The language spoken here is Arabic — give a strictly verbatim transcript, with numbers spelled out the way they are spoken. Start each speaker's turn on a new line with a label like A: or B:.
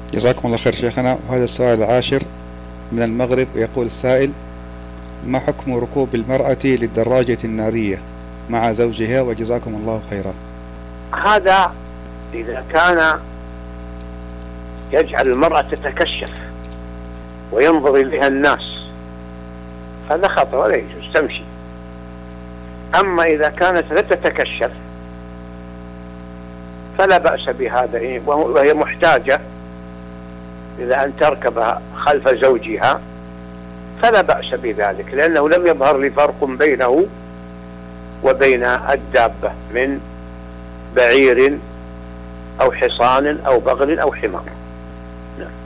A: جزاكم الله خير شيخنا. وهذا السؤال العاشر من المغرب، يقول السائل: ما حكم ركوب المرأة للدراجة النارية مع زوجها؟ وجزاكم الله خيرا.
B: هذا إذا كان يجعل المرأة تتكشف وينظر إليها الناس هذا خطأ ولا يجوز، تمشي. أما إذا كانت لا تتكشف فلا بأس بهذا، وهي محتاجة إلى أن تركب خلف زوجها فلا بأس بذلك، لأنه لم يظهر لي فرق بينه وبين الدابة من بعير أو حصان أو بغل أو حمار.